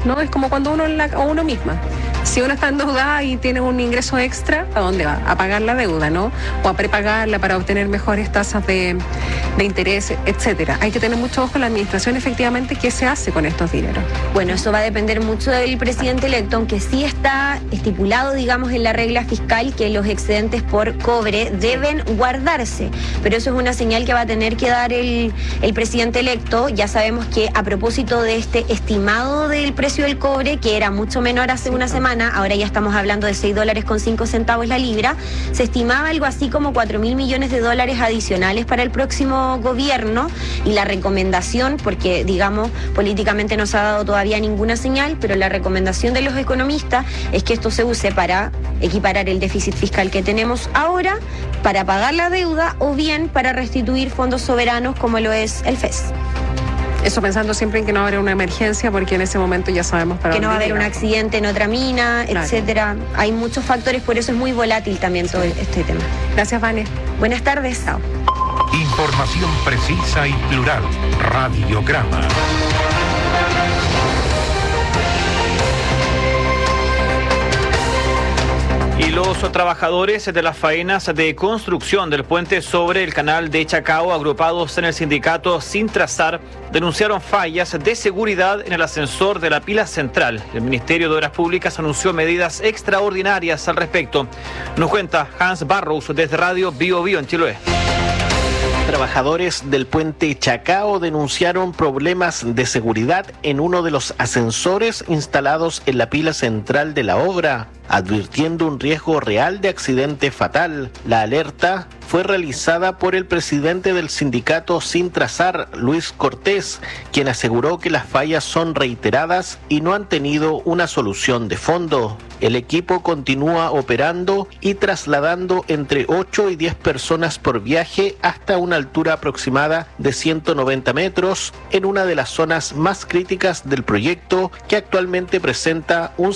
¿no? Es como cuando o uno misma. Si uno está endeudada y tiene un ingreso extra, ¿a dónde va? A pagar la deuda, ¿no? O a prepagarla para obtener mejores tasas de interés, etcétera. Hay que tener mucho ojo en la administración, efectivamente, qué se hace con estos dineros. Bueno, eso va a depender mucho del presidente electo, aunque sí está estipulado, digamos, en la regla fiscal que los excedentes por cobre deben guardarse. Pero eso es una señal que va a tener que dar el presidente electo. Ya sabemos que a propósito de este estimado del precio del cobre, que era mucho menor hace una semana, ahora ya estamos hablando de $6.05 la libra, se estimaba algo así como 4.000 millones de dólares adicionales para el próximo gobierno, y la recomendación, porque digamos políticamente no se ha dado todavía ninguna señal, pero la recomendación de los economistas es que esto se use para equiparar el déficit fiscal que tenemos ahora, para pagar la deuda o bien para restituir fondos soberanos como lo es el FES. Eso pensando siempre en que no va a haber una emergencia, porque en ese momento ya sabemos para que no va a haber dónde un llega. accidente en otra mina, Claro. etcétera. Hay muchos factores, por eso es muy volátil también todo este tema. Gracias, Vane. Buenas tardes. Chao. Información precisa y plural. Radiograma. Y los trabajadores de las faenas de construcción del puente sobre el canal de Chacao, agrupados en el sindicato Sin Trazar, denunciaron fallas de seguridad en el ascensor de la pila central. El Ministerio de Obras Públicas anunció medidas extraordinarias al respecto. Nos cuenta Hans Barrows desde Radio Bio Bio en Chiloé. Trabajadores del puente Chacao denunciaron problemas de seguridad en uno de los ascensores instalados en la pila central de la obra, advirtiendo un riesgo real de accidente fatal. La alerta fue realizada por el presidente del sindicato Sin Trazar, Luis Cortés, quien aseguró que las fallas son reiteradas y no han tenido una solución de fondo. El equipo continúa operando y trasladando entre 8 y 10 personas por viaje hasta una altura aproximada de 190 metros en una de las zonas más críticas del proyecto, que actualmente presenta un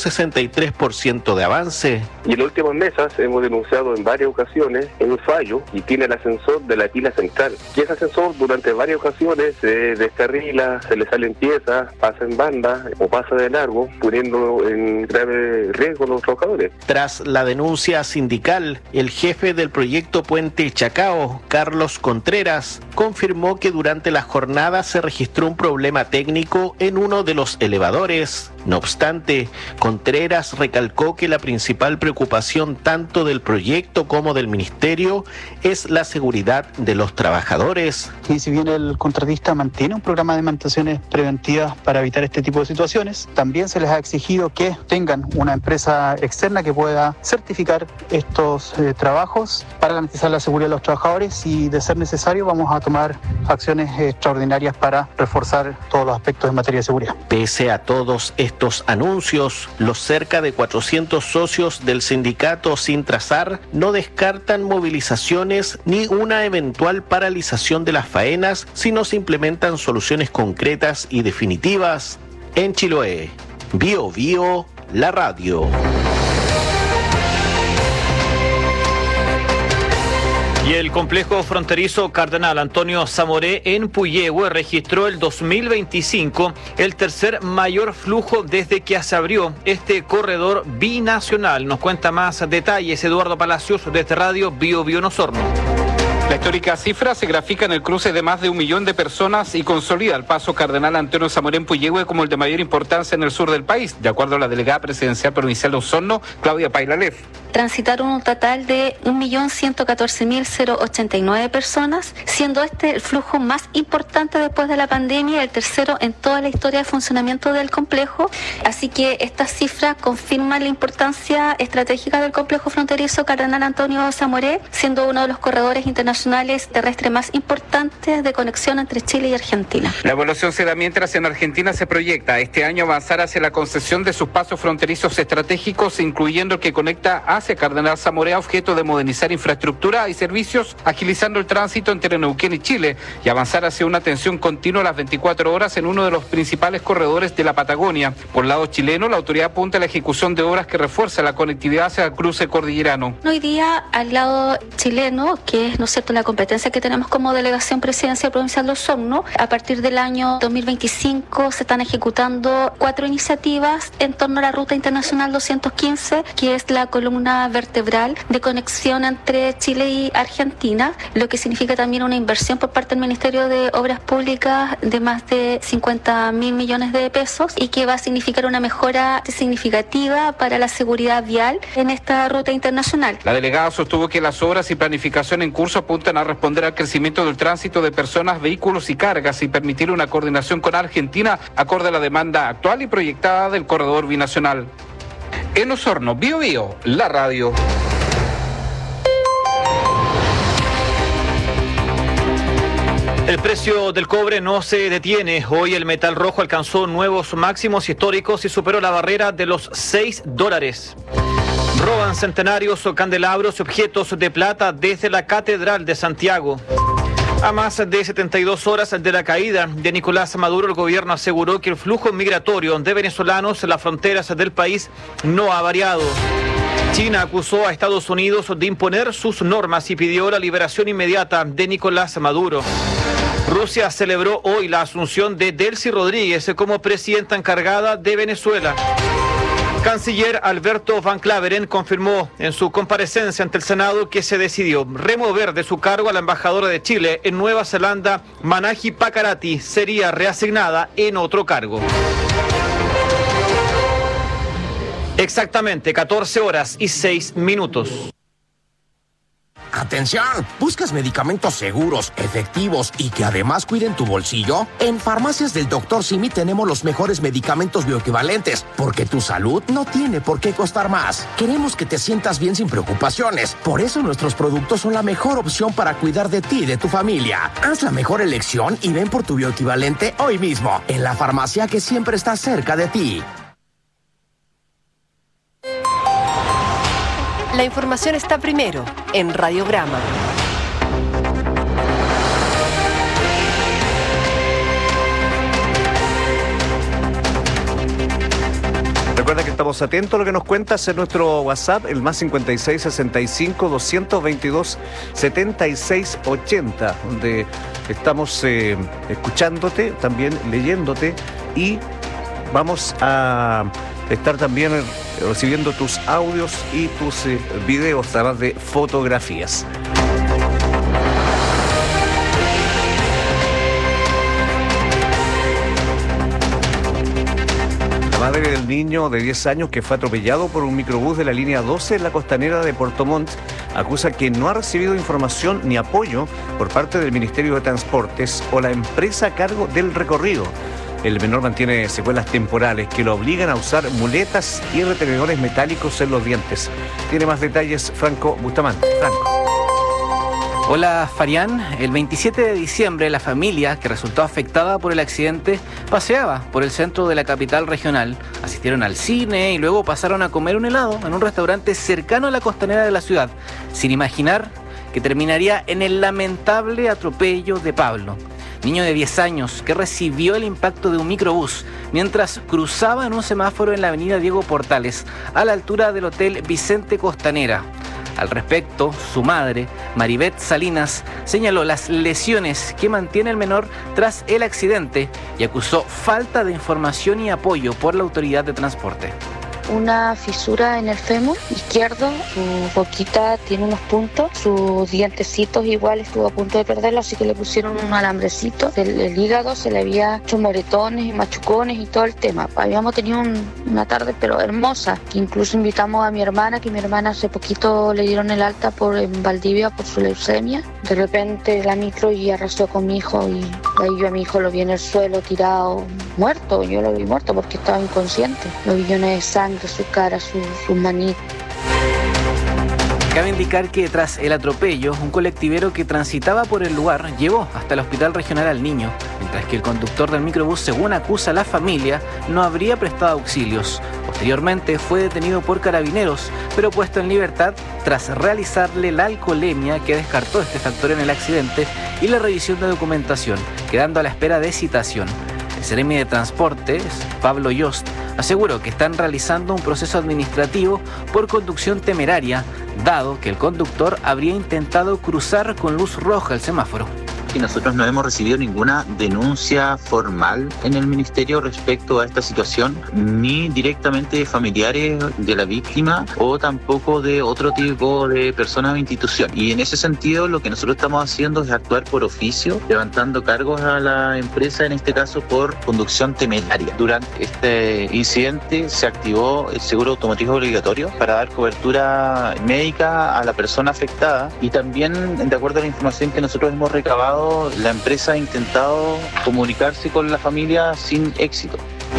63% de avance. Y en las últimas mesas hemos denunciado en varias ocasiones un fallo y tiene el ascensor de la pila central. Y ese ascensor durante varias ocasiones se descarrila, se le salen piezas, pasa en banda o pasa de largo, poniendo en grave riesgo a los trabajadores. Tras la denuncia sindical, el jefe del proyecto Puente Chacao, Carlos Contreras, confirmó que durante la jornada se registró un problema técnico en uno de los elevadores. No obstante, Contreras recalcó que la principal preocupación tanto del proyecto como del ministerio es la seguridad de los trabajadores. Y si bien el contratista mantiene un programa de mantenciones preventivas para evitar este tipo de situaciones, también se les ha exigido que tengan una empresa externa que pueda certificar estos trabajos para garantizar la seguridad de los trabajadores, y de ser necesario vamos a tomar acciones extraordinarias para reforzar todos los aspectos en materia de seguridad. Pese a todos estos anuncios, los cerca de 400 socios del sindicato Sin Trazar no descartan movilizaciones ni una eventual paralización de las faenas si no se implementan soluciones concretas y definitivas. En Chiloé, Bio Bio, la radio. Y el complejo fronterizo Cardenal Antonio Zamoré en Puyehue registró el 2025 el tercer mayor flujo desde que se abrió este corredor binacional. Nos cuenta más detalles Eduardo Palacios desde Radio Bio Bio en Osorno. La histórica cifra se grafica en el cruce de más de 1 millón de personas y consolida el paso Cardenal Antonio Zamoré en Puyehue como el de mayor importancia en el sur del país, de acuerdo a la delegada presidencial provincial de Osorno, Claudia Pailalef. Transitaron un total de 1.114.089 personas, siendo este el flujo más importante después de la pandemia, el tercero en toda la historia de funcionamiento del complejo. Así que estas cifras confirman la importancia estratégica del complejo fronterizo Cardenal Antonio Zamoré, siendo uno de los corredores internacionales terrestres más importantes de conexión entre Chile y Argentina. La evaluación se da mientras en Argentina se proyecta este año avanzar hacia la concesión de sus pasos fronterizos estratégicos, incluyendo el que conecta hacia Cardenal Zamoré, a objeto de modernizar infraestructura y servicios, agilizando el tránsito entre Neuquén y Chile, y avanzar hacia una atención continua a las 24 horas en uno de los principales corredores de la Patagonia. Por el lado chileno, la autoridad apunta a la ejecución de obras que refuerzan la conectividad hacia el cruce cordillerano. Hoy día, al lado chileno, que es, ¿no es cierto?, ¿cierto?, la competencia que tenemos como Delegación Presidencial Provincial de Osorno. A partir del año 2025 se están ejecutando 4 iniciativas en torno a la Ruta Internacional 215, que es la columna vertebral de conexión entre Chile y Argentina, lo que significa también una inversión por parte del Ministerio de Obras Públicas de más de 50.000 millones de pesos y que va a significar una mejora significativa para la seguridad vial en esta ruta internacional. La delegada sostuvo que las obras y planificación en curso apuntan a responder al crecimiento del tránsito de personas, vehículos y cargas y permitir una coordinación con Argentina acorde a la demanda actual y proyectada del corredor binacional. En Osorno, Bío Bío, la radio. El precio del cobre no se detiene. Hoy el metal rojo alcanzó nuevos máximos históricos y superó la barrera de los $6. Roban centenarios o candelabros y objetos de plata desde la Catedral de Santiago. A más de 72 horas de la caída de Nicolás Maduro, el gobierno aseguró que el flujo migratorio de venezolanos en las fronteras del país no ha variado. China acusó a Estados Unidos de imponer sus normas y pidió la liberación inmediata de Nicolás Maduro. Rusia celebró hoy la asunción de Delcy Rodríguez como presidenta encargada de Venezuela. Canciller Alberto Van Claveren confirmó en su comparecencia ante el Senado que se decidió remover de su cargo a la embajadora de Chile en Nueva Zelanda, Manahi Pakarati, sería reasignada en otro cargo. Exactamente 14 horas y 6 minutos. ¡Atención! ¿Buscas medicamentos seguros, efectivos y que además cuiden tu bolsillo? En Farmacias del Dr. Simi tenemos los mejores medicamentos bioequivalentes, porque tu salud no tiene por qué costar más. Queremos que te sientas bien sin preocupaciones. Por eso nuestros productos son la mejor opción para cuidar de ti y de tu familia. Haz la mejor elección y ven por tu bioequivalente hoy mismo, en la farmacia que siempre está cerca de ti. La información está primero en Radiograma. Recuerda que estamos atentos a lo que nos cuentas en nuestro WhatsApp, el más 56 65 222 76 80, donde estamos escuchándote, también leyéndote, y vamos a estar también recibiendo tus audios y tus videos, además de fotografías. La madre del niño de 10 años que fue atropellado por un microbús de la línea 12 en la costanera de Puerto Montt acusa que no ha recibido información ni apoyo por parte del Ministerio de Transportes o la empresa a cargo del recorrido. El menor mantiene secuelas temporales que lo obligan a usar muletas y retenedores metálicos en los dientes. Tiene más detalles Franco Bustamante. Franco. Hola Farián, el 27 de diciembre la familia que resultó afectada por el accidente paseaba por el centro de la capital regional, asistieron al cine y luego pasaron a comer un helado en un restaurante cercano a la costanera de la ciudad, sin imaginar que terminaría en el lamentable atropello de Pablo, niño de 10 años que recibió el impacto de un microbús mientras cruzaba en un semáforo en la avenida Diego Portales, a la altura del Hotel Vicente Costanera. Al respecto, su madre, Maribeth Salinas, señaló las lesiones que mantiene el menor tras el accidente y acusó falta de información y apoyo por la autoridad de transporte. Una fisura en el fémur izquierdo, su boquita tiene unos puntos, sus dientecitos igual estuvo a punto de perderlo, así que le pusieron un alambrecito. El hígado se le había hecho moretones y machucones y todo el tema. Habíamos tenido una tarde pero hermosa, que incluso invitamos a mi hermana, que mi hermana hace poquito le dieron el alta en Valdivia por su leucemia. De repente la micro y arrasó con mi hijo y ahí yo a mi hijo lo vi en el suelo tirado, muerto. Yo lo vi muerto porque estaba inconsciente. Los billones de sangre, su cara, sus manitos. Cabe indicar que tras el atropello, un colectivero que transitaba por el lugar llevó hasta el hospital regional al niño, mientras que el conductor del microbús, según acusa la familia, no habría prestado auxilios. Posteriormente fue detenido por carabineros, pero puesto en libertad tras realizarle la alcoholemia que descartó este factor en el accidente y la revisión de documentación, quedando a la espera de citación. El seremi de Transportes, Pablo Yost, aseguró que están realizando un proceso administrativo por conducción temeraria, dado que el conductor habría intentado cruzar con luz roja el semáforo. Y nosotros no hemos recibido ninguna denuncia formal en el ministerio respecto a esta situación, ni directamente de familiares de la víctima o tampoco de otro tipo de personas o institución. Y en ese sentido lo que nosotros estamos haciendo es actuar por oficio, levantando cargos a la empresa, en este caso por conducción temeraria. Durante este incidente se activó el seguro automotriz obligatorio para dar cobertura médica a la persona afectada, y también, de acuerdo a la información que nosotros hemos recabado, la empresa ha intentado comunicarse con la familia sin éxito.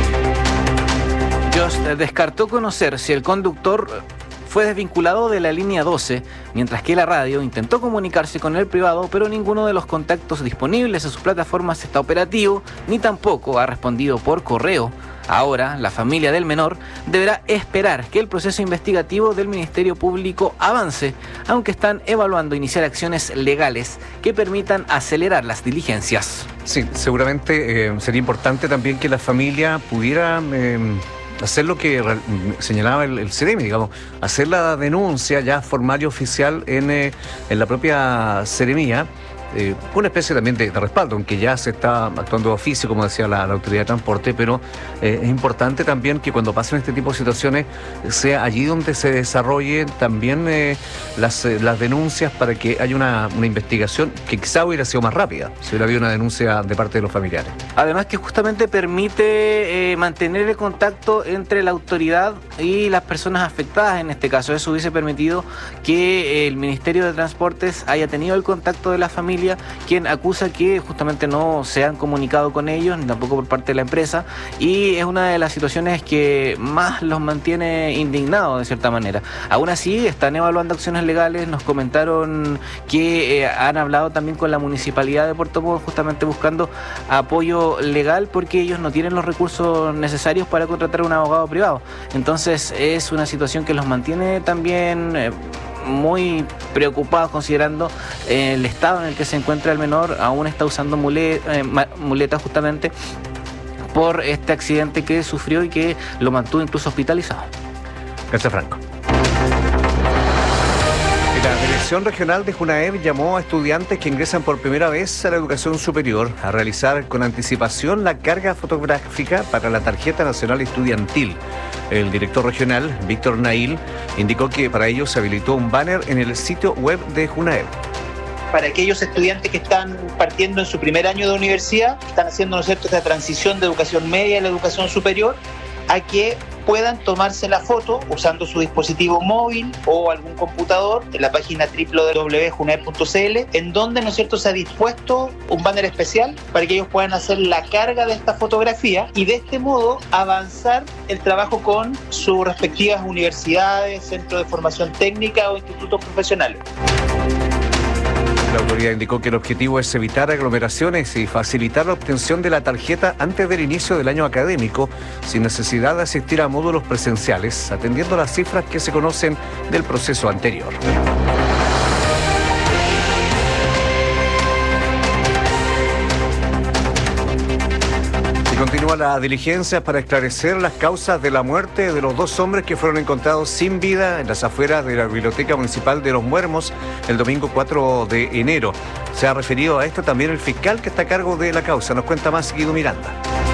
Jost descartó conocer si el conductor fue desvinculado de la línea 12, mientras que la radio intentó comunicarse con el privado, pero ninguno de los contactos disponibles en sus plataformas está operativo, ni tampoco ha respondido por correo. Ahora, la familia del menor deberá esperar que el proceso investigativo del Ministerio Público avance, aunque están evaluando iniciar acciones legales que permitan acelerar las diligencias. Sí, seguramente sería importante también que la familia pudiera hacer lo que señalaba el CEREMI, digamos, hacer la denuncia ya formal y oficial en la propia Seremía. Una especie también de respaldo, aunque ya se está actuando de oficio, como decía la Autoridad de Transporte, pero es importante también que cuando pasen este tipo de situaciones sea allí donde se desarrollen también las denuncias, para que haya una investigación que quizá hubiera sido más rápida si hubiera habido una denuncia de parte de los familiares. Además que justamente permite mantener el contacto entre la autoridad y las personas afectadas en este caso. Eso hubiese permitido que el Ministerio de Transportes haya tenido el contacto de la familia, quien acusa que justamente no se han comunicado con ellos, ni tampoco por parte de la empresa, y es una de las situaciones que más los mantiene indignados de cierta manera. Aún así, están evaluando acciones legales. Nos comentaron que han hablado también con la Municipalidad de Puerto Montt, justamente buscando apoyo legal, porque ellos no tienen los recursos necesarios para contratar un abogado privado. Entonces es una situación que los mantiene también muy preocupados, considerando el estado en el que se encuentra el menor. Aún está usando muletas justamente por este accidente que sufrió y que lo mantuvo incluso hospitalizado. Gracias, Franco. La Dirección Regional de Junaeb llamó a estudiantes que ingresan por primera vez a la educación superior a realizar con anticipación la carga fotográfica para la Tarjeta Nacional Estudiantil. El director regional, Víctor Nail, indicó que para ello se habilitó un banner en el sitio web de Junaeb. Para aquellos estudiantes que están partiendo en su primer año de universidad, están haciendo, ¿no es cierto?, esta transición de educación media a la educación superior, a que puedan tomarse la foto usando su dispositivo móvil o algún computador en la página www.junaeb.cl, en donde, ¿no es cierto?, se ha dispuesto un banner especial para que ellos puedan hacer la carga de esta fotografía y de este modo avanzar el trabajo con sus respectivas universidades, centros de formación técnica o institutos profesionales. La autoridad indicó que el objetivo es evitar aglomeraciones y facilitar la obtención de la tarjeta antes del inicio del año académico, sin necesidad de asistir a módulos presenciales, atendiendo las cifras que se conocen del proceso anterior. Continúa la diligencia para esclarecer las causas de la muerte de los dos hombres que fueron encontrados sin vida en las afueras de la Biblioteca Municipal de Los Muermos el domingo 4 de enero. Se ha referido a esto también el fiscal que está a cargo de la causa. Nos cuenta más Guido Miranda.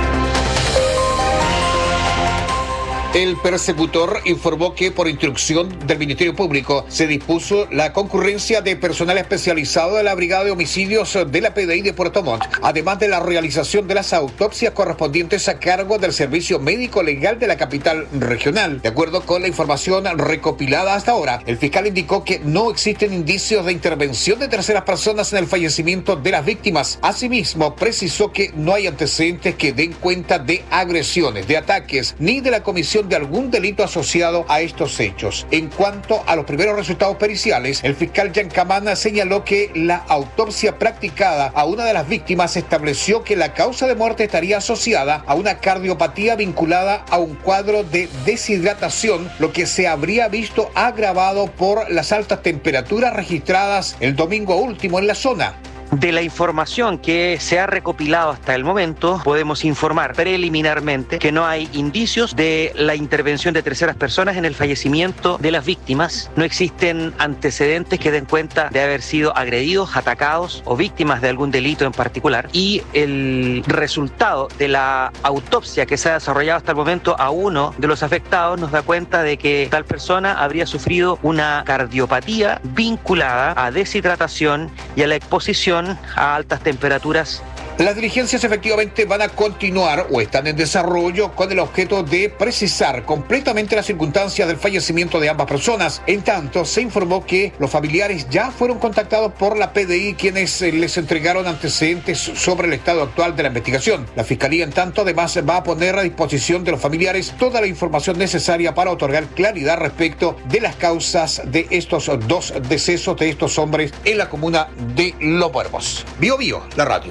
El persecutor informó que por instrucción del Ministerio Público se dispuso la concurrencia de personal especializado de la Brigada de Homicidios de la PDI de Puerto Montt, además de la realización de las autopsias correspondientes a cargo del Servicio Médico Legal de la capital regional. De acuerdo con la información recopilada hasta ahora, el fiscal indicó que no existen indicios de intervención de terceras personas en el fallecimiento de las víctimas. Asimismo, precisó que no hay antecedentes que den cuenta de agresiones, de ataques, ni de la comisión de algún delito asociado a estos hechos. En cuanto a los primeros resultados periciales, el fiscal Yancamana señaló que la autopsia practicada a una de las víctimas estableció que la causa de muerte estaría asociada a una cardiopatía vinculada a un cuadro de deshidratación, lo que se habría visto agravado por las altas temperaturas registradas el domingo último en la zona. De la información que se ha recopilado hasta el momento, podemos informar preliminarmente que no hay indicios de la intervención de terceras personas en el fallecimiento de las víctimas. No existen antecedentes que den cuenta de haber sido agredidos, atacados o víctimas de algún delito en particular. Y el resultado de la autopsia que se ha desarrollado hasta el momento a uno de los afectados nos da cuenta de que tal persona habría sufrido una cardiopatía vinculada a deshidratación y a la exposición a altas temperaturas. Las diligencias efectivamente van a continuar o están en desarrollo con el objeto de precisar completamente las circunstancias del fallecimiento de ambas personas. En tanto, se informó que los familiares ya fueron contactados por la PDI, quienes les entregaron antecedentes sobre el estado actual de la investigación. La Fiscalía, en tanto, además va a poner a disposición de los familiares toda la información necesaria para otorgar claridad respecto de las causas de estos dos decesos de estos hombres en la comuna de Los Muermos. Bio Bio, la radio.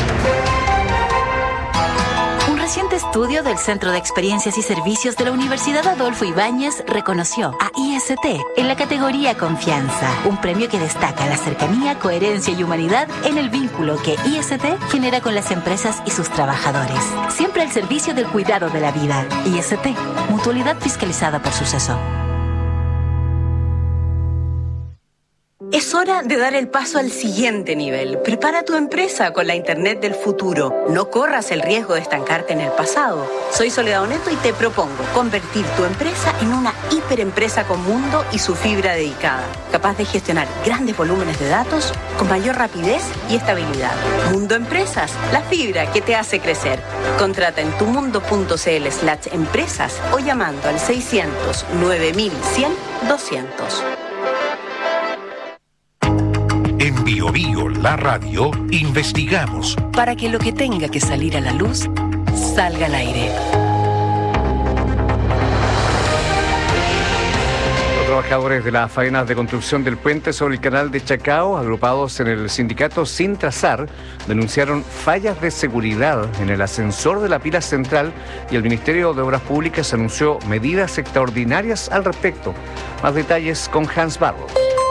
Un reciente estudio del Centro de Experiencias y Servicios de la Universidad Adolfo Ibáñez reconoció a IST en la categoría Confianza, un premio que destaca la cercanía, coherencia y humanidad en el vínculo que IST genera con las empresas y sus trabajadores. Siempre al servicio del cuidado de la vida. IST, mutualidad fiscalizada por Suceso. Es hora de dar el paso al siguiente nivel. Prepara tu empresa con la Internet del futuro. No corras el riesgo de estancarte en el pasado. Soy Soledad Oneto y te propongo convertir tu empresa en una hiperempresa con Mundo y su fibra dedicada, capaz de gestionar grandes volúmenes de datos con mayor rapidez y estabilidad. Mundo Empresas, la fibra que te hace crecer. Contrata en tumundo.cl/empresas o llamando al 600 9100 200. En Bio Bio, la radio, investigamos para que lo que tenga que salir a la luz salga al aire. Los trabajadores de las faenas de construcción del puente sobre el canal de Chacao, agrupados en el sindicato Sin Trazar, denunciaron fallas de seguridad en el ascensor de la pila central y el Ministerio de Obras Públicas anunció medidas extraordinarias al respecto. Más detalles con Hans Barro.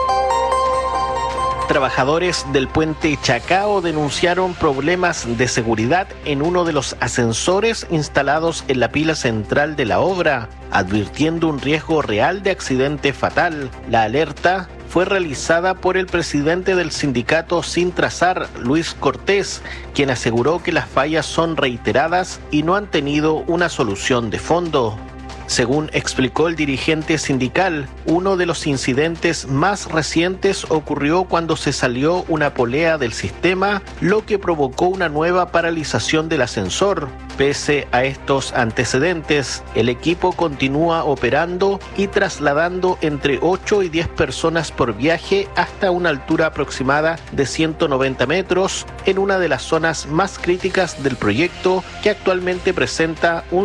Trabajadores del puente Chacao denunciaron problemas de seguridad en uno de los ascensores instalados en la pila central de la obra, advirtiendo un riesgo real de accidente fatal. La alerta fue realizada por el presidente del sindicato Sin Trazar, Luis Cortés, quien aseguró que las fallas son reiteradas y no han tenido una solución de fondo. Según explicó el dirigente sindical, uno de los incidentes más recientes ocurrió cuando se salió una polea del sistema, lo que provocó una nueva paralización del ascensor. Pese a estos antecedentes, el equipo continúa operando y trasladando entre 8 y 10 personas por viaje hasta una altura aproximada de 190 metros en una de las zonas más críticas del proyecto, que actualmente presenta un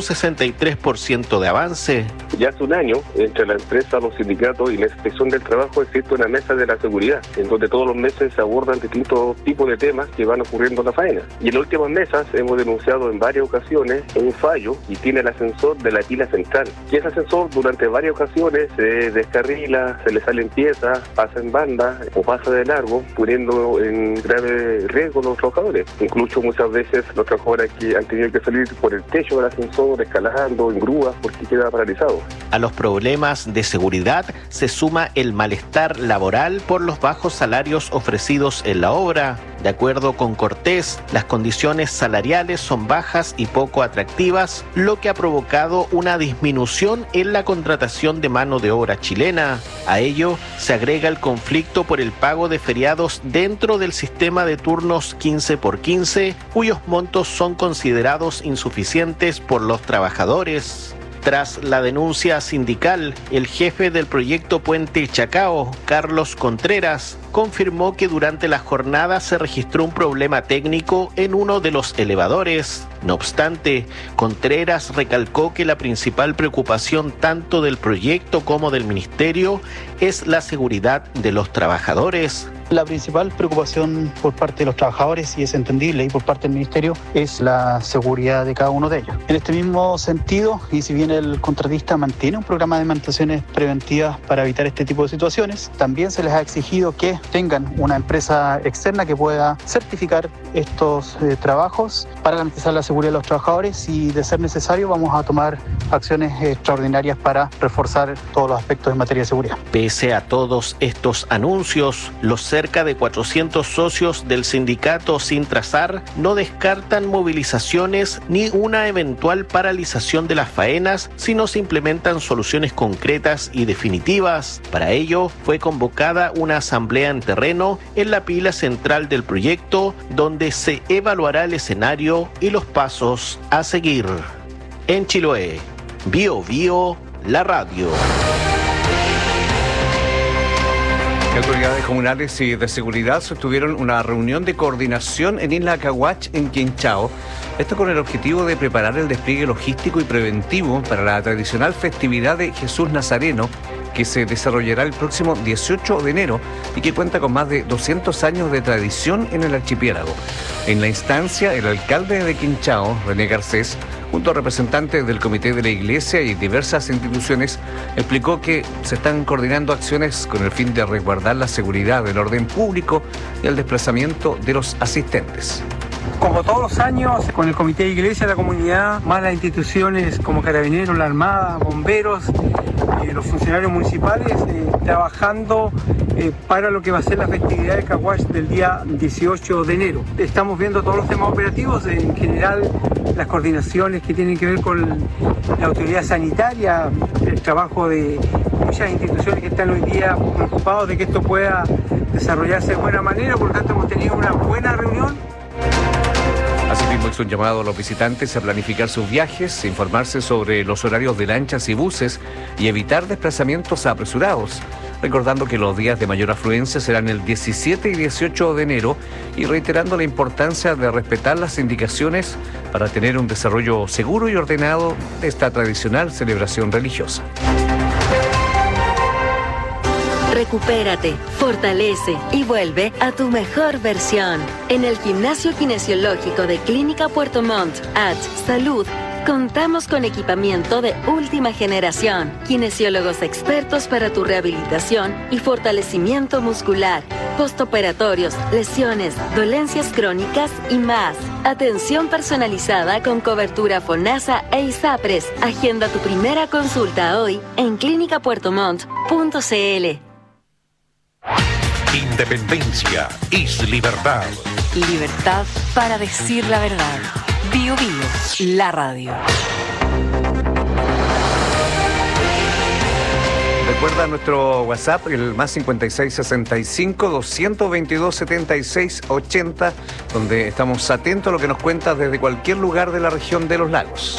63% de avance. Ya hace un año, entre la empresa, los sindicatos y la inspección del trabajo, existe una mesa de la seguridad, en donde todos los meses se abordan distintos tipos de temas que van ocurriendo en la faena. Y en las últimas mesas hemos denunciado en varias ocasiones un fallo y tiene el ascensor de la pila central. Y ese ascensor durante varias ocasiones se descarrila, se le salen piezas, pasa en banda o pasa de largo, poniendo en grave riesgo a los trabajadores. Incluso muchas veces los trabajadores que han tenido que salir por el techo del ascensor, escalando en grúas, porque queda paralizado. A los problemas de seguridad se suma el malestar laboral por los bajos salarios ofrecidos en la obra. De acuerdo con Cortés, las condiciones salariales son bajas y poco atractivas, lo que ha provocado una disminución en la contratación de mano de obra chilena. A ello se agrega el conflicto por el pago de feriados dentro del sistema de turnos 15x15, cuyos montos son considerados insuficientes por los trabajadores. Tras la denuncia sindical, el jefe del proyecto Puente Chacao, Carlos Contreras, confirmó que durante la jornada se registró un problema técnico en uno de los elevadores. No obstante, Contreras recalcó que la principal preocupación tanto del proyecto como del ministerio es la seguridad de los trabajadores. La principal preocupación por parte de los trabajadores, y es entendible, y por parte del Ministerio, es la seguridad de cada uno de ellos. En este mismo sentido, y si bien el contratista mantiene un programa de mantenciones preventivas para evitar este tipo de situaciones, también se les ha exigido que tengan una empresa externa que pueda certificar estos trabajos para garantizar la seguridad de los trabajadores y, de ser necesario, vamos a tomar acciones extraordinarias para reforzar todos los aspectos en materia de seguridad. Pese a todos estos anuncios, los cerca de 400 socios del sindicato Sintrasar no descartan movilizaciones ni una eventual paralización de las faenas si no se implementan soluciones concretas y definitivas. Para ello, fue convocada una asamblea en terreno en la pila central del proyecto, donde se evaluará el escenario y los pasos a seguir. En Chiloé, BioBio, la radio. Autoridades comunales y de seguridad sostuvieron una reunión de coordinación en Isla Caguach, en Quinchao. Esto con el objetivo de preparar el despliegue logístico y preventivo para la tradicional festividad de Jesús Nazareno, que se desarrollará el próximo 18 de enero y que cuenta con más de 200 años de tradición en el archipiélago. En la instancia, el alcalde de Quinchao, René Garcés, junto a representantes del comité de la iglesia y diversas instituciones, explicó que se están coordinando acciones con el fin de resguardar la seguridad del orden público y el desplazamiento de los asistentes. Como todos los años, con el Comité de Iglesia, la comunidad, más las instituciones como Carabineros, la Armada, Bomberos, los funcionarios municipales, trabajando para lo que va a ser la festividad de Caguach del día 18 de enero. Estamos viendo todos los temas operativos, en general las coordinaciones que tienen que ver con la autoridad sanitaria, el trabajo de muchas instituciones que están hoy día preocupados de que esto pueda desarrollarse de buena manera. Por lo tanto, hemos tenido una buena reunión. Asimismo, hizo un llamado a los visitantes a planificar sus viajes, informarse sobre los horarios de lanchas y buses y evitar desplazamientos apresurados, recordando que los días de mayor afluencia serán el 17 y 18 de enero y reiterando la importancia de respetar las indicaciones para tener un desarrollo seguro y ordenado de esta tradicional celebración religiosa. Recupérate, fortalece y vuelve a tu mejor versión. En el Gimnasio Kinesiológico de Clínica Puerto Montt, Salud, contamos con equipamiento de última generación, kinesiólogos expertos para tu rehabilitación y fortalecimiento muscular, postoperatorios, lesiones, dolencias crónicas y más. Atención personalizada con cobertura FONASA e ISAPRES. Agenda tu primera consulta hoy en clinicapuertomont.cl. Independencia es libertad. Libertad para decir la verdad. BioBio, la radio. Recuerda nuestro WhatsApp, el más 5665-222-7680, donde estamos atentos a lo que nos cuentas desde cualquier lugar de la región de los lagos.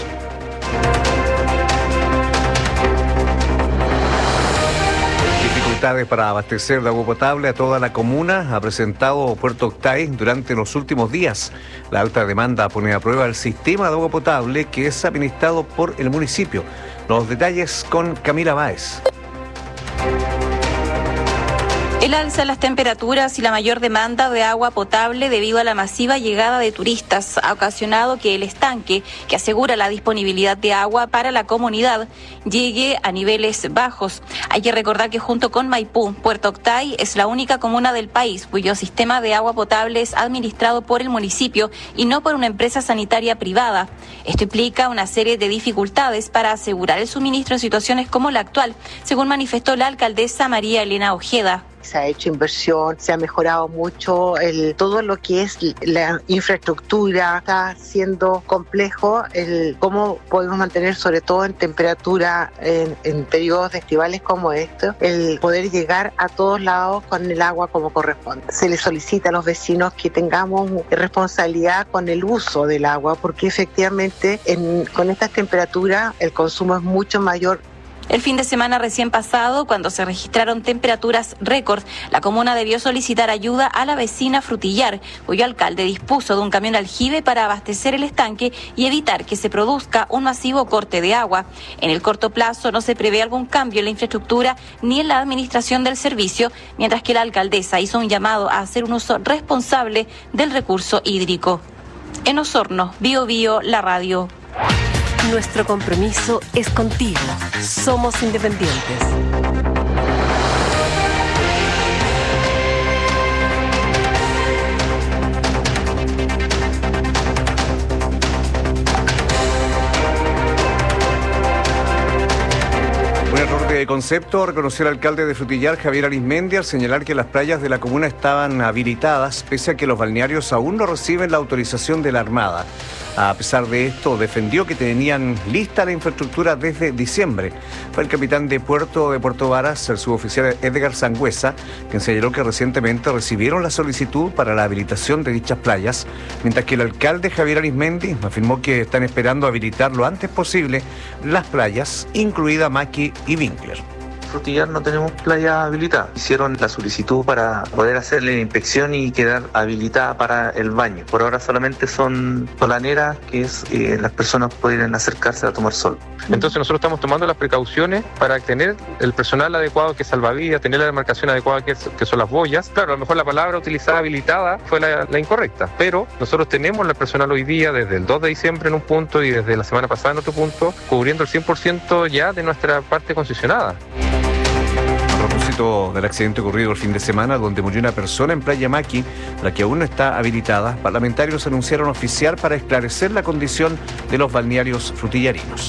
Para abastecer de agua potable a toda la comuna ha presentado Puerto Octay durante los últimos días. La alta demanda pone a prueba el sistema de agua potable que es administrado por el municipio. Los detalles con Camila Báez. El alza en las temperaturas y la mayor demanda de agua potable debido a la masiva llegada de turistas ha ocasionado que el estanque, que asegura la disponibilidad de agua para la comunidad, llegue a niveles bajos. Hay que recordar que junto con Maipú, Puerto Octay es la única comuna del país cuyo sistema de agua potable es administrado por el municipio y no por una empresa sanitaria privada. Esto implica una serie de dificultades para asegurar el suministro en situaciones como la actual, según manifestó la alcaldesa María Elena Ojeda. Se ha hecho inversión, se ha mejorado mucho todo lo que es la infraestructura. Está siendo complejo el cómo podemos mantener, sobre todo en temperatura, en periodos estivales como estos, el poder llegar a todos lados con el agua como corresponde. Se les solicita a los vecinos que tengamos responsabilidad con el uso del agua, porque efectivamente con estas temperaturas el consumo es mucho mayor. El fin de semana recién pasado, cuando se registraron temperaturas récord, la comuna debió solicitar ayuda a la vecina Frutillar, cuyo alcalde dispuso de un camión aljibe para abastecer el estanque y evitar que se produzca un masivo corte de agua. En el corto plazo no se prevé algún cambio en la infraestructura ni en la administración del servicio, mientras que la alcaldesa hizo un llamado a hacer un uso responsable del recurso hídrico. En Osorno, BioBio, la radio. Nuestro compromiso es contigo. Somos independientes. Un error de concepto, reconoció el alcalde de Frutillar, Javier Arizmendi, al señalar que las playas de la comuna estaban habilitadas, pese a que los balnearios aún no reciben la autorización de la Armada. A pesar de esto, defendió que tenían lista la infraestructura desde diciembre. Fue el capitán de Puerto de Puerto Varas, el suboficial Edgar Sangüesa, quien señaló que recientemente recibieron la solicitud para la habilitación de dichas playas, mientras que el alcalde Javier Arizmendi afirmó que están esperando habilitar lo antes posible las playas, incluida Maqui y Winkler. Frutillar no tenemos playa habilitada. Hicieron la solicitud para poder hacerle la inspección y quedar habilitada para el baño. Por ahora solamente son solaneras, que es las personas pueden acercarse a tomar sol. Entonces nosotros estamos tomando las precauciones para tener el personal adecuado que es salvavidas, tener la demarcación adecuada que son las boyas. Claro, a lo mejor la palabra utilizada habilitada fue la incorrecta, pero nosotros tenemos el personal hoy día desde el 2 de diciembre en un punto y desde la semana pasada en otro punto, cubriendo el 100% ya de nuestra parte concesionada. A propósito del accidente ocurrido el fin de semana, donde murió una persona en Playa Maqui, la que aún no está habilitada, parlamentarios anunciaron oficiar para esclarecer la condición de los balnearios frutillarinos.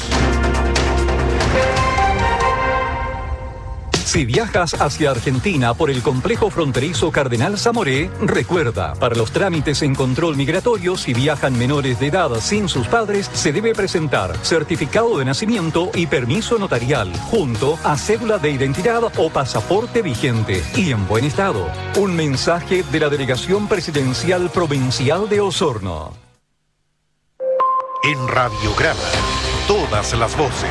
Si viajas hacia Argentina por el complejo fronterizo Cardenal Zamoré, recuerda, para los trámites en control migratorio, si viajan menores de edad sin sus padres, se debe presentar certificado de nacimiento y permiso notarial, junto a cédula de identidad o pasaporte vigente y en buen estado. Un mensaje de la Delegación Presidencial Provincial de Osorno. En Radiograma, todas las voces.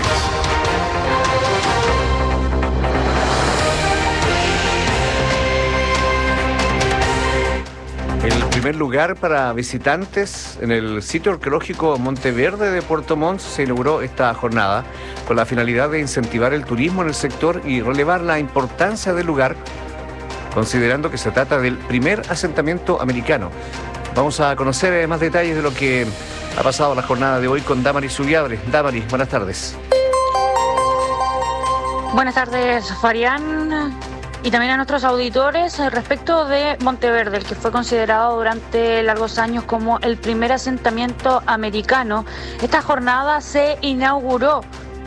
El primer lugar para visitantes en el sitio arqueológico Monteverde de Puerto Montt se inauguró esta jornada con la finalidad de incentivar el turismo en el sector y relevar la importancia del lugar, considerando que se trata del primer asentamiento americano. Vamos a conocer más detalles de lo que ha pasado la jornada de hoy con Damaris Zubiabre. Damaris, buenas tardes. Buenas tardes, Farián. Y también a nuestros auditores respecto de Monteverde, el que fue considerado durante largos años como el primer asentamiento americano. Esta jornada se inauguró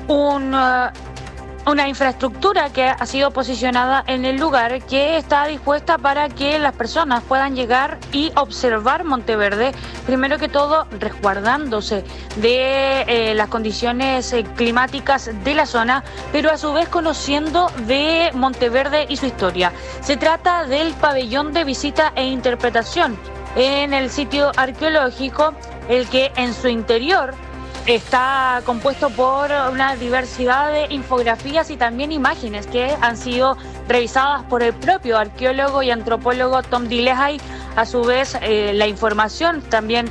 una infraestructura que ha sido posicionada en el lugar, que está dispuesta para que las personas puedan llegar y observar Monteverde, primero que todo resguardándose de las condiciones climáticas de la zona, pero a su vez conociendo de Monteverde y su historia. Se trata del pabellón de visita e interpretación en el sitio arqueológico, el que en su interior está compuesto por una diversidad de infografías y también imágenes que han sido revisadas por el propio arqueólogo y antropólogo Tom Dillehay. A su vez, la información también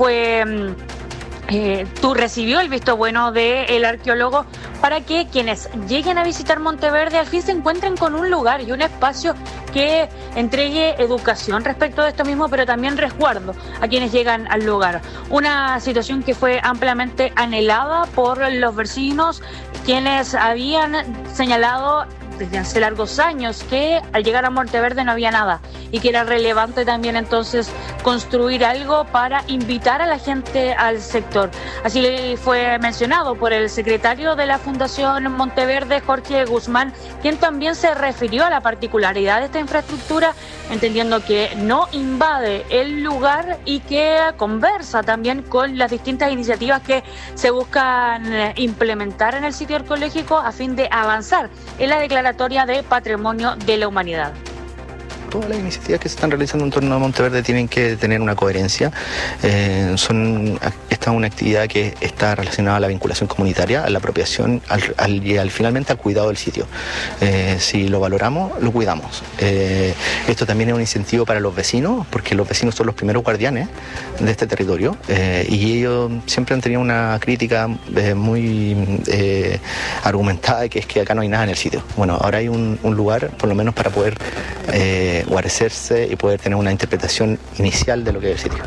recibió el visto bueno del arqueólogo para que quienes lleguen a visitar Monteverde al fin se encuentren con un lugar y un espacio que entregue educación respecto de esto mismo, pero también resguardo a quienes llegan al lugar. Una situación que fue ampliamente anhelada por los vecinos, quienes habían señalado desde hace largos años que al llegar a Monteverde no había nada y que era relevante también entonces construir algo para invitar a la gente al sector. Así fue mencionado por el secretario de la Fundación Monteverde, Jorge Guzmán, quien también se refirió a la particularidad de esta infraestructura, entendiendo que no invade el lugar y que conversa también con las distintas iniciativas que se buscan implementar en el sitio arqueológico a fin de avanzar en la declaración de Patrimonio de la Humanidad. Todas las iniciativas que se están realizando en torno a Monteverde tienen que tener una coherencia. Esta es una actividad que está relacionada a la vinculación comunitaria, a la apropiación y finalmente al cuidado del sitio. Si lo valoramos, lo cuidamos. Esto también es un incentivo para los vecinos, porque los vecinos son los primeros guardianes de este territorio y ellos siempre han tenido una crítica muy argumentada, que es que acá no hay nada en el sitio. Bueno, ahora hay un lugar, por lo menos para poder guarecerse y poder tener una interpretación inicial de lo que es el sitio.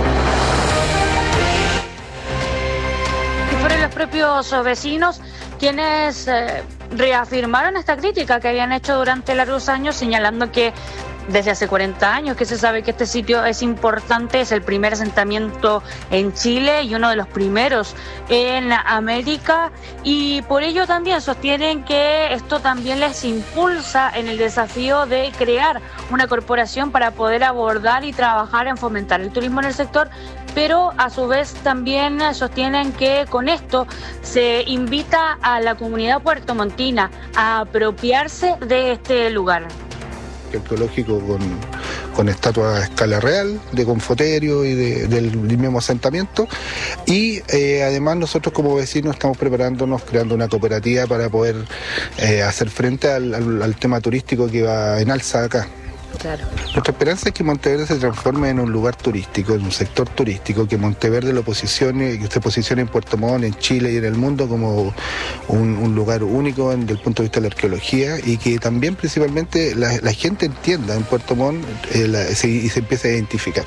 Y fueron los propios vecinos quienes reafirmaron esta crítica que habían hecho durante largos años, señalando que desde hace 40 años que se sabe que este sitio es importante, es el primer asentamiento en Chile y uno de los primeros en América, y por ello también sostienen que esto también les impulsa en el desafío de crear una corporación para poder abordar y trabajar en fomentar el turismo en el sector, pero a su vez también sostienen que con esto se invita a la comunidad puertomontina a apropiarse de este lugar. Arqueológico con estatua a escala real de Confoterio y del mismo asentamiento, y además nosotros como vecinos estamos preparándonos, creando una cooperativa para poder hacer frente al tema turístico que va en alza acá. Claro. Nuestra esperanza es que Monteverde se transforme en un lugar turístico, en un sector turístico, que Monteverde lo posicione, que se posicione en Puerto Montt, en Chile y en el mundo como un lugar único desde el punto de vista de la arqueología, y que también principalmente la gente entienda en Puerto Montt y se empiece a identificar.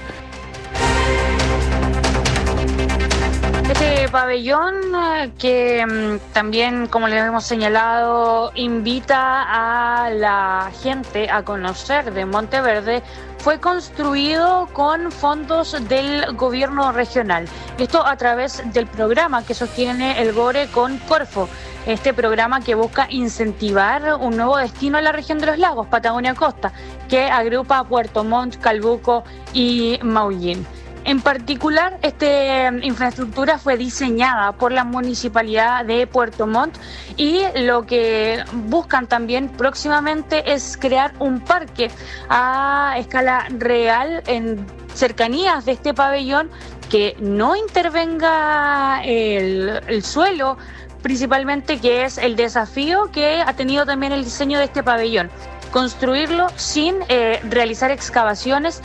Este pabellón que también, como les hemos señalado, invita a la gente a conocer de Monteverde, fue construido con fondos del gobierno regional. Esto a través del programa que sostiene el GORE con Corfo. Este programa que busca incentivar un nuevo destino en la región de los lagos, Patagonia Costa, que agrupa Puerto Montt, Calbuco y Maullín. En particular, esta infraestructura fue diseñada por la Municipalidad de Puerto Montt, y lo que buscan también próximamente es crear un parque a escala real en cercanías de este pabellón, que no intervenga el suelo, principalmente, que es el desafío que ha tenido también el diseño de este pabellón. Construirlo sin realizar excavaciones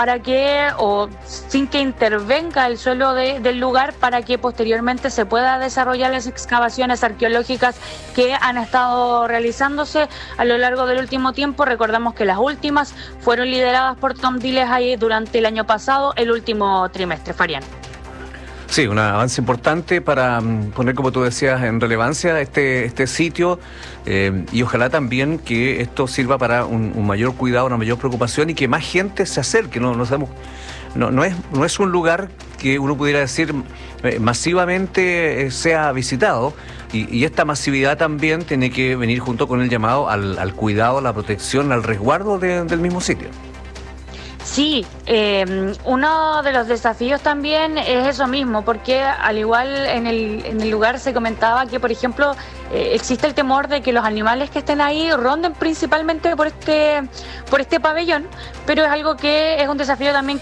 sin que intervenga el suelo del lugar, para que posteriormente se pueda desarrollar las excavaciones arqueológicas que han estado realizándose a lo largo del último tiempo. Recordamos que las últimas fueron lideradas por Tom Diles ahí durante el año pasado, el último trimestre. Farián. Sí, un avance importante para poner, como tú decías, en relevancia este sitio, y ojalá también que esto sirva para un mayor cuidado, una mayor preocupación, y que más gente se acerque. No es un lugar que uno pudiera decir masivamente sea visitado, y esta masividad también tiene que venir junto con el llamado al cuidado, a la protección, al resguardo del mismo sitio. Sí, uno de los desafíos también es eso mismo, porque al igual en el lugar se comentaba que, por ejemplo, existe el temor de que los animales que estén ahí ronden principalmente por este pabellón, pero es algo que es un desafío también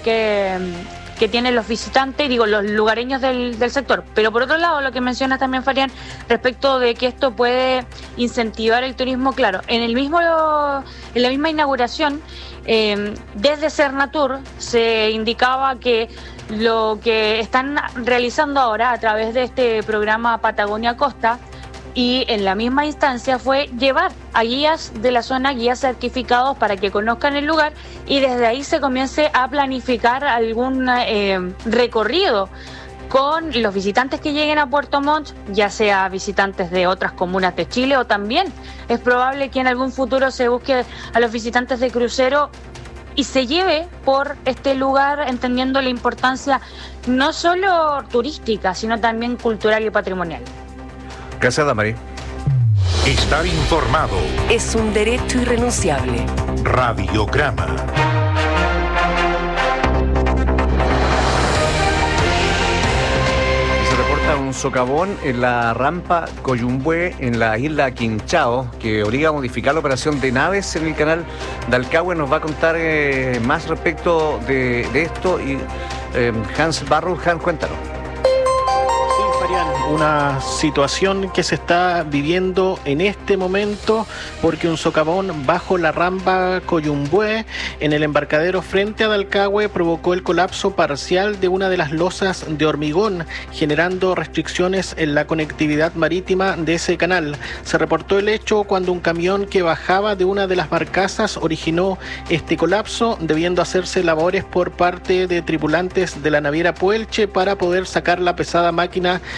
que tienen los visitantes, los lugareños del sector. Pero por otro lado, lo que mencionas también, Farián, respecto de que esto puede incentivar el turismo, claro, en la misma inauguración, desde Cernatur se indicaba que lo que están realizando ahora a través de este programa Patagonia Costa, y en la misma instancia fue llevar a guías de la zona, guías certificados para que conozcan el lugar, y desde ahí se comience a planificar algún recorrido con los visitantes que lleguen a Puerto Montt, ya sea visitantes de otras comunas de Chile, o también es probable que en algún futuro se busque a los visitantes de crucero y se lleve por este lugar, entendiendo la importancia no solo turística, sino también cultural y patrimonial. Gracias, Damarí. Estar informado es un derecho irrenunciable. Radiograma. Se reporta un socavón en la rampa Coyumbué, en la isla Quinchao, que obliga a modificar la operación de naves en el canal de Alcagüe. Nos va a contar más respecto de esto, y Hans Barrow. Hans, cuéntanos. Una situación que se está viviendo en este momento, porque un socavón bajo la rampa Coyumbué en el embarcadero frente a Dalcahue provocó el colapso parcial de una de las losas de hormigón, generando restricciones en la conectividad marítima de ese canal. Se reportó el hecho cuando un camión que bajaba de una de las barcazas originó este colapso, debiendo hacerse labores por parte de tripulantes de la naviera Puelche para poder sacar la pesada máquina de ese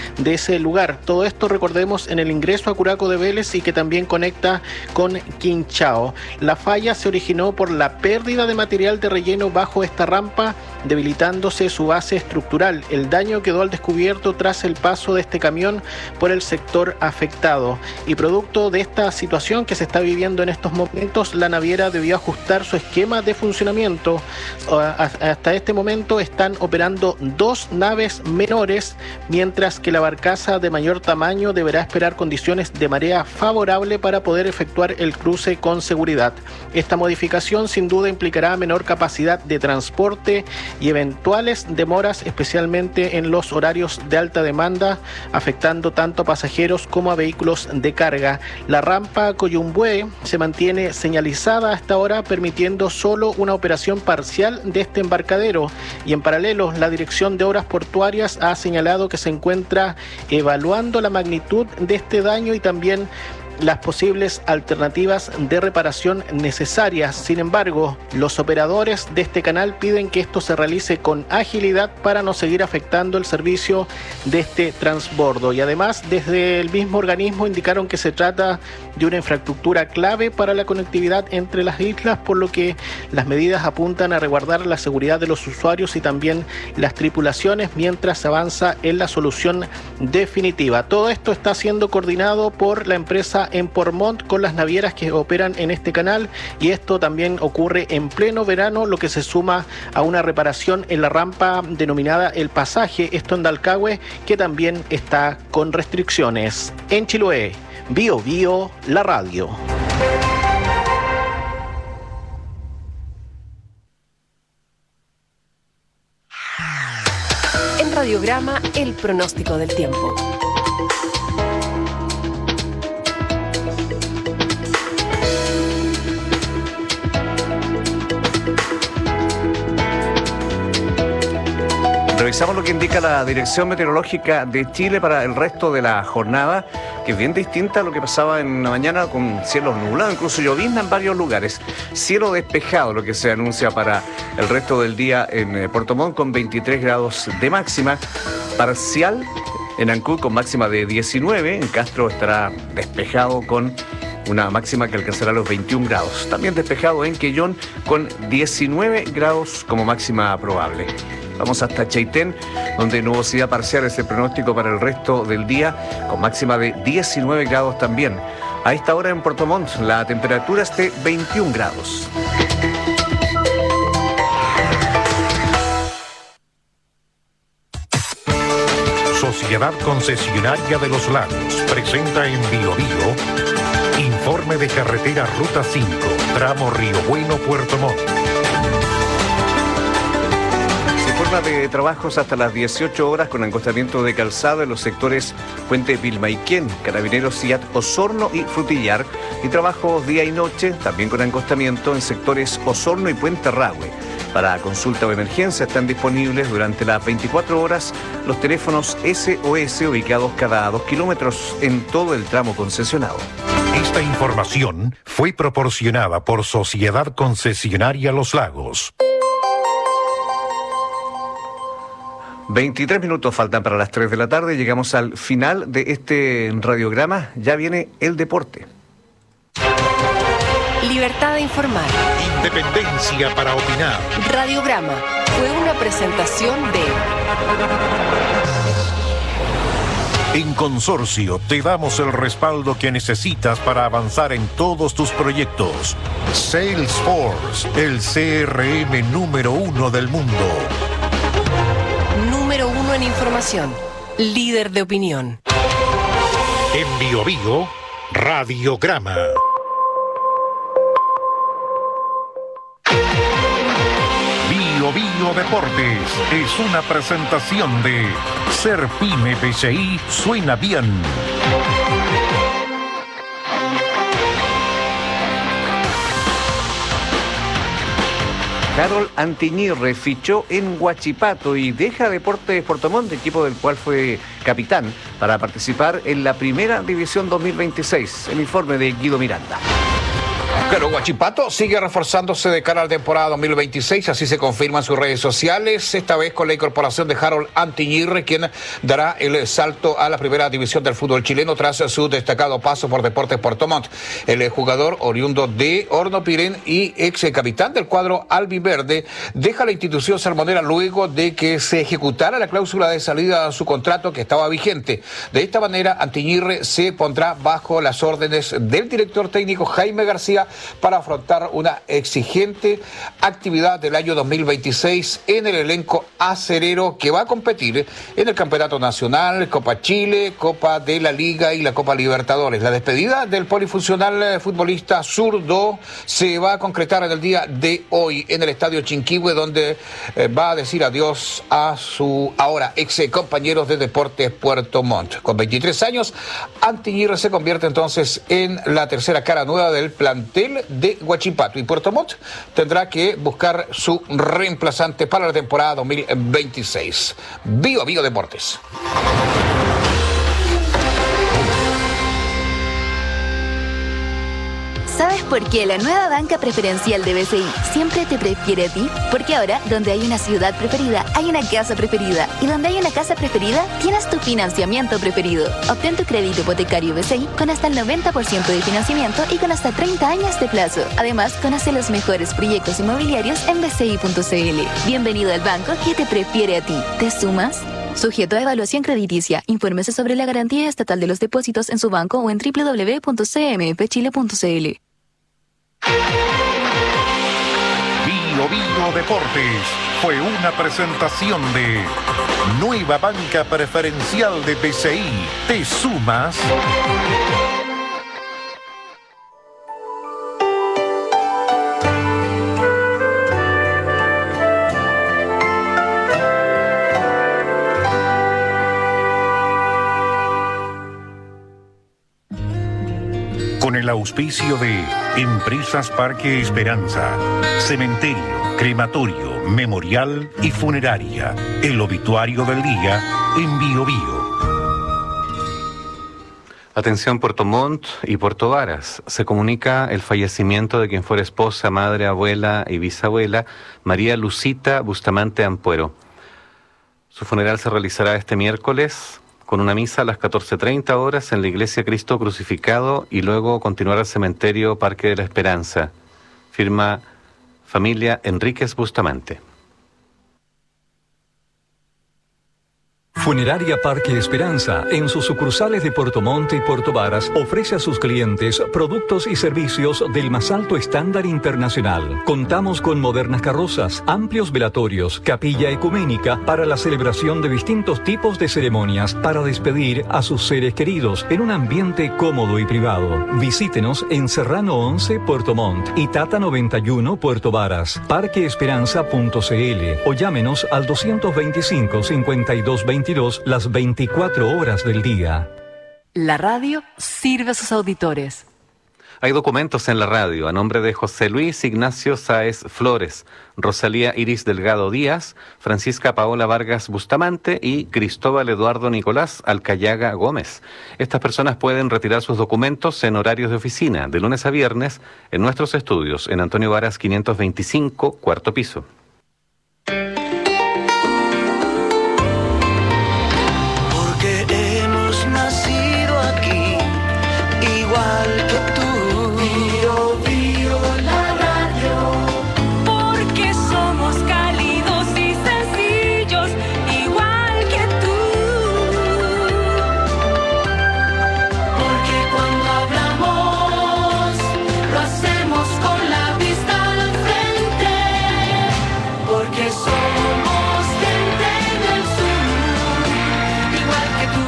ese lugar. Todo esto, recordemos, en el ingreso a Curaco de Vélez y que también conecta con Quinchao. La falla se originó por la pérdida de material de relleno bajo esta rampa, debilitándose su base estructural. El daño quedó al descubierto tras el paso de este camión por el sector afectado. Y producto de esta situación que se está viviendo en estos momentos, la naviera debió ajustar su esquema de funcionamiento. Hasta este momento están operando 2 naves menores, mientras que la barcaza de mayor tamaño deberá esperar condiciones de marea favorable para poder efectuar el cruce con seguridad. Esta modificación sin duda implicará menor capacidad de transporte y eventuales demoras, especialmente en los horarios de alta demanda, afectando tanto a pasajeros como a vehículos de carga. La rampa Coyumbué se mantiene señalizada hasta ahora, permitiendo solo una operación parcial de este embarcadero, y en paralelo la Dirección de Obras Portuarias ha señalado que se encuentra evaluando la magnitud de este daño y también las posibles alternativas de reparación necesarias. Sin embargo, los operadores de este canal piden que esto se realice con agilidad para no seguir afectando el servicio de este transbordo. Y además, desde el mismo organismo indicaron que se trata de una infraestructura clave para la conectividad entre las islas, por lo que las medidas apuntan a resguardar la seguridad de los usuarios y también las tripulaciones mientras se avanza en la solución definitiva. Todo esto está siendo coordinado por la empresa Portomont con las navieras que operan en este canal, y esto también ocurre en pleno verano, lo que se suma a una reparación en la rampa denominada El Pasaje, esto en Dalcahue, que también está con restricciones. En Chiloé, Bio Bio, la radio. En Radiograma, el pronóstico del tiempo. Revisamos lo que indica la Dirección Meteorológica de Chile para el resto de la jornada, que es bien distinta a lo que pasaba en la mañana, con cielos nublados, incluso llovizna en varios lugares. Cielo despejado, lo que se anuncia para el resto del día en Puerto Montt, con 23 grados de máxima. Parcial en Ancud con máxima de 19, en Castro estará despejado con una máxima que alcanzará los 21 grados. También despejado en Quellón con 19 grados como máxima probable. Vamos hasta Chaitén, donde nubosidad parcial es el pronóstico para el resto del día, con máxima de 19 grados también. A esta hora en Puerto Montt la temperatura es de 21 grados. Sociedad Concesionaria de los Lagos presenta en Bio Bio informe de carretera Ruta 5, tramo Río Bueno, Puerto Montt. De trabajos hasta las 18 horas con encostamiento de calzada en los sectores Puente Vilmaiquén, Carabineros Ciat Osorno y Frutillar, y trabajos día y noche también con encostamiento en sectores Osorno y Puente Rahue. Para consulta o emergencia están disponibles durante las 24 horas los teléfonos SOS ubicados cada 2 kilómetros en todo el tramo concesionado. Esta información fue proporcionada por Sociedad Concesionaria Los Lagos. 23 minutos faltan para las 3 de la tarde. Llegamos al final de este radiograma. Ya viene el deporte. Libertad de informar. Independencia para opinar. Radiograma fue una presentación de... En Consorcio te damos el respaldo que necesitas para avanzar en todos tus proyectos. Salesforce, el CRM número 1 del mundo. Número 1 en información. Líder de opinión. En Bio Bio, Radiograma. Bio Bio Deportes es una presentación de Ser Pyme PCI suena bien. Harold Antiñirre fichó en Huachipato y deja Deportes Puerto Montt, equipo del cual fue capitán, para participar en la Primera División 2026. El informe de Guido Miranda. Claro, Huachipato sigue reforzándose de cara a la temporada 2026, así se confirma en sus redes sociales, esta vez con la incorporación de Harold Antiñirre, quien dará el salto a la primera división del fútbol chileno tras su destacado paso por Deportes Puerto Montt. El jugador oriundo de Hornopirén y ex capitán del cuadro albiverde deja la institución salmonera luego de que se ejecutara la cláusula de salida a su contrato que estaba vigente. De esta manera, Antiñirre se pondrá bajo las órdenes del director técnico Jaime García para afrontar una exigente actividad del año 2026 en el elenco acerero que va a competir en el Campeonato Nacional, Copa Chile, Copa de la Liga y la Copa Libertadores. La despedida del polifuncional futbolista zurdo se va a concretar en el día de hoy en el Estadio Chinquihue, donde va a decir adiós a su ahora ex compañeros de Deportes Puerto Montt. Con 23 años, Antiñirre se convierte entonces en la tercera cara nueva del plantel de Huachipato, y Puerto Montt tendrá que buscar su reemplazante para la temporada 2026. Bio Deportes. ¿Sabes por qué la nueva banca preferencial de BCI siempre te prefiere a ti? Porque ahora, donde hay una ciudad preferida, hay una casa preferida. Y donde hay una casa preferida, tienes tu financiamiento preferido. Obtén tu crédito hipotecario BCI con hasta el 90% de financiamiento y con hasta 30 años de plazo. Además, conoce los mejores proyectos inmobiliarios en bci.cl. Bienvenido al banco que te prefiere a ti. ¿Te sumas? Sujeto a evaluación crediticia. Infórmese sobre la garantía estatal de los depósitos en su banco o en www.cmfchile.cl. Bio Deportes fue una presentación de Nueva Banca Preferencial de BCI. ¿Te sumas? Con el auspicio de Empresas Parque Esperanza, Cementerio, Crematorio, Memorial y Funeraria. El obituario del día en Bio. Atención Puerto Montt y Puerto Varas. Se comunica el fallecimiento de quien fuera esposa, madre, abuela y bisabuela, María Lucita Bustamante Ampuero. Su funeral se realizará este miércoles con una misa a las 14:30 horas en la Iglesia Cristo Crucificado y luego continuar al cementerio Parque de la Esperanza. Firma familia Enríquez Bustamante. Funeraria Parque Esperanza, en sus sucursales de Puerto Montt y Puerto Varas, ofrece a sus clientes productos y servicios del más alto estándar internacional. Contamos con modernas carrozas, amplios velatorios, capilla ecuménica para la celebración de distintos tipos de ceremonias para despedir a sus seres queridos en un ambiente cómodo y privado. Visítenos en Serrano 11, Puerto Montt y Tata 91, Puerto Varas, parqueesperanza.cl o llámenos al 225-5222 las 24 horas del día. La radio sirve a sus auditores. Hay documentos en la radio a nombre de José Luis Ignacio Sáez Flores, Rosalía Iris Delgado Díaz, Francisca Paola Vargas Bustamante y Cristóbal Eduardo Nicolás Alcayaga Gómez. Estas personas pueden retirar sus documentos en horarios de oficina, de lunes a viernes, en nuestros estudios, en Antonio Varas 525, cuarto piso. Nacido aquí, igual que tú. Bio, la radio. Porque somos cálidos y sencillos, igual que tú. Porque cuando hablamos, lo hacemos con la vista al frente. Porque somos gente del sur, igual que tú.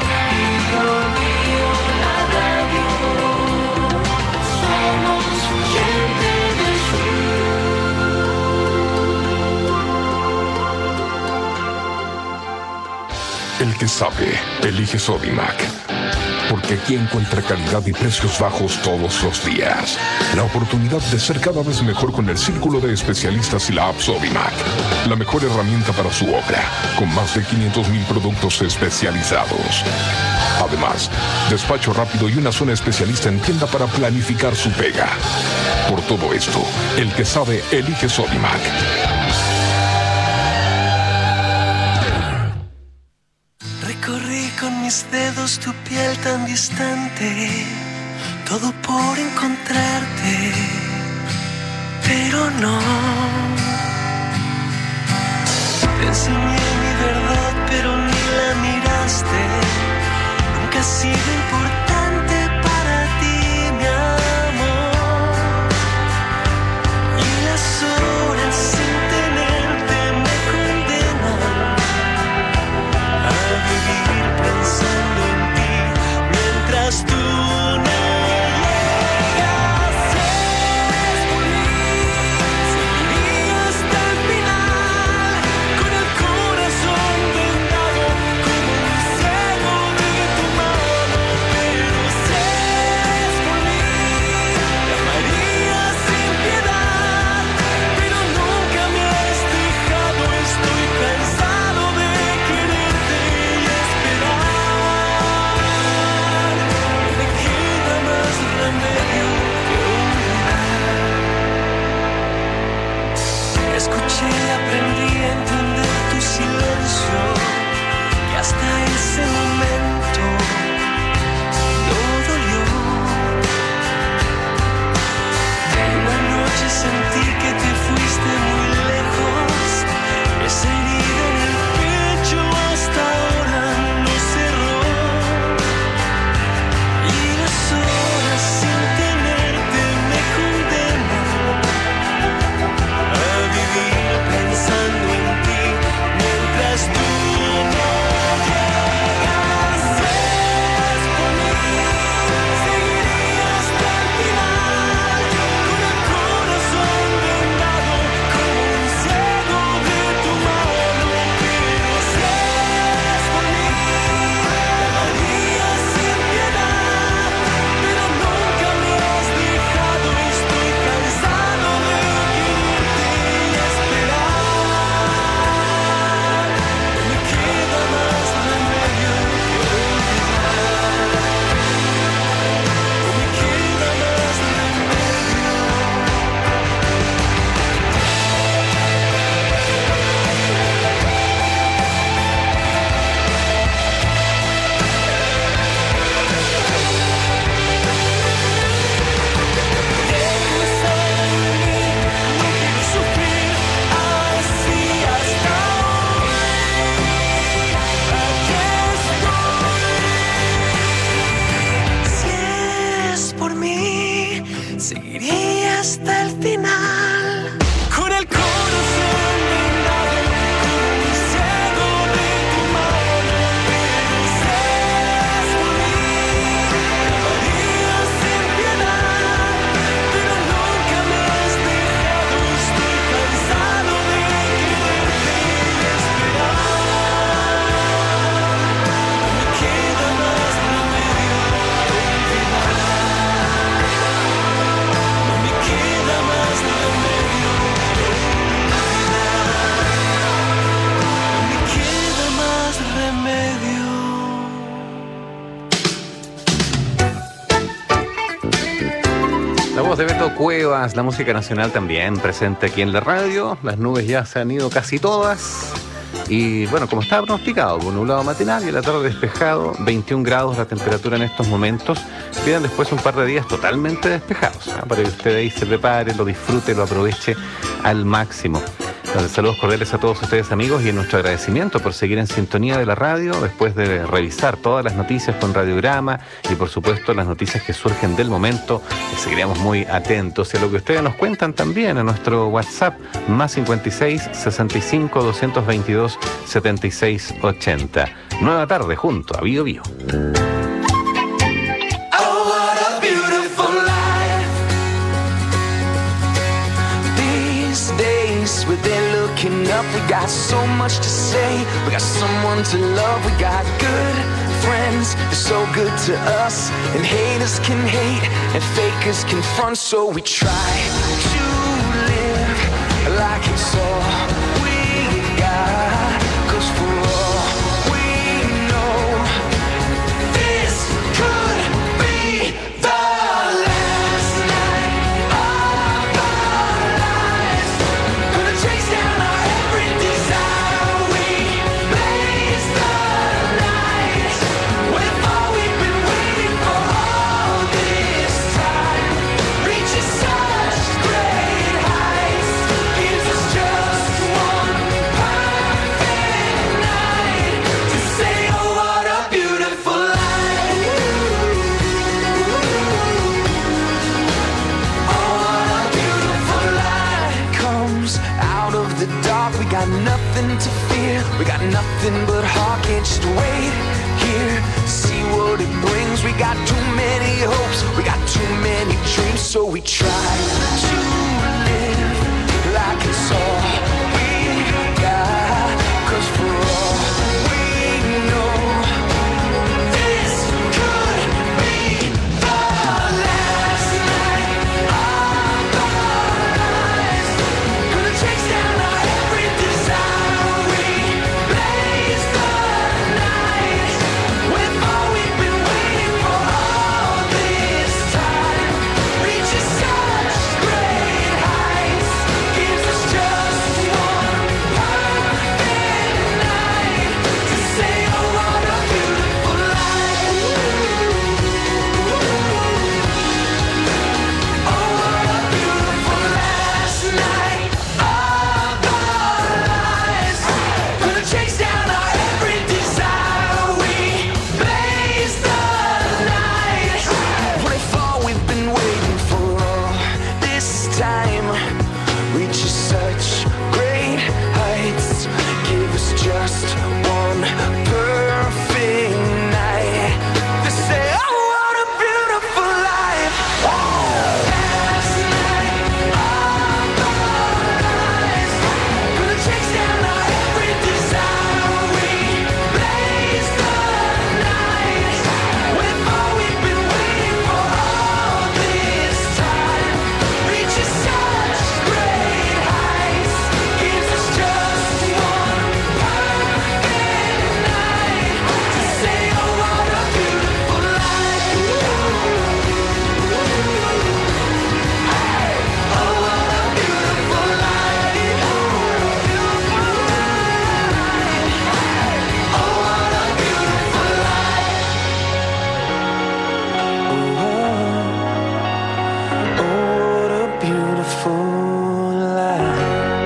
El que sabe, elige Sodimac. porque aquí encuentra calidad y precios bajos todos los días. La oportunidad de ser cada vez mejor con el círculo de especialistas y la app Sodimac. La mejor herramienta para su obra, con más de 500,000 productos especializados. Además, despacho rápido y una zona especialista en tienda para planificar su pega. Por todo esto, el que sabe elige Sodimac. Recorrí con mis dedos tu piel tan distante, todo por encontrarte, pero no. Te enseñé mi verdad, pero ni la miraste. Nunca ha sido importante para ti, mi amor. Y las horas sin tenerte me condenan a vivir pensando en ti mientras tú no llegas. Es por mí, seguiría hasta el final, con el corazón vendado como un ciego de tu mano. Pero si es por mí, te amaría sin piedad, pero nunca me has dejado. Estoy cansado de quererte y esperar. Me queda más remedio que olvidar. Escuché y aprendí a entender tu silencio, que hasta ese momento no dolió. Una noche sentí que te fuiste muy lejos. Esa herida en el pecho hasta ahora no cerró. Y las horas sin tenerte me condenan a vivir pensando en ti mientras tú no llegas. Es por mí, seguiría hasta el final, con el corazón vendado como un ciego de tu mano. Pero si es por mí, te amaría sin piedad, pero nunca me has dejado. Estoy cansado de quererte y esperar. Me queda más remedio que olvidar. Me queda más sufrir así hasta hoy. Aquí estoy. Si es por mí, seguiría hasta el final, con el corazón vendado como un ciego de tu mano. Pero si es por mí, te amaría sin piedad, pero nunca me has dejado. Estoy cansado de quererte y esperar. Me queda más remedio que olvidar. Me queda más remedio que olvidar. Me queda más remedio. La voz de Beto Cuevas, la música nacional también presente aquí en la radio. Las nubes ya se han ido casi todas. Y bueno, como estaba pronosticado, con nublado matinal y en la tarde despejado, 21 grados la temperatura en estos momentos. Quedan después un par de días totalmente despejados, ¿no? Para que usted ahí se prepare, lo disfrute, lo aproveche al máximo. Entonces, saludos cordiales a todos ustedes, amigos, y nuestro agradecimiento por seguir en sintonía de la radio después de revisar todas las noticias con Radiograma y, por supuesto, las noticias que surgen del momento. Seguiremos muy atentos y a lo que ustedes nos cuentan también a nuestro WhatsApp más 56 65 222 76 80. Nueva tarde junto a Bio Bio. We've been looking up, we got so much to say. We got someone to love, we got good friends, they're so good to us. And haters can hate, and fakers can front. So we try to live like it's all we got. 'Cause for all we know, this could be the last night of our lives. Gonna chase down our every desire. We blaze the light. With all we've been waiting for all this time, reaches such great heights. Gives us just one perfect night to say, oh, what a beautiful life. Oh, what a beautiful life. Comes out of the dark, we got nothing to fear. We got nothing but heart, can't just wait here. See what it brings. We got too many hopes, we got too many dreams. So we try to live like it's all we got. 'Cause for all we know, this could be the last night of our lives. Gonna chase down our every desire. We blaze the night. With all we've been waiting for all this time, reaches such great heights. Gives us just one perfect night to say, oh, what a beautiful life. Oh, what a beautiful last night of our lives. Gonna chase down our every desire. We blaze the night. What if all we've been waiting for all this time reaches such great heights? Give us just one perfect night to say, oh, what a beautiful life. Last night of our lives. Gonna chase down our every desire. We blaze the night. With all we've been waiting for all this time, reaches such great heights. Gives us just one perfect night to say, oh, what a beautiful life. Oh, what a beautiful life. Oh, what a beautiful life. Oh, what a beautiful life.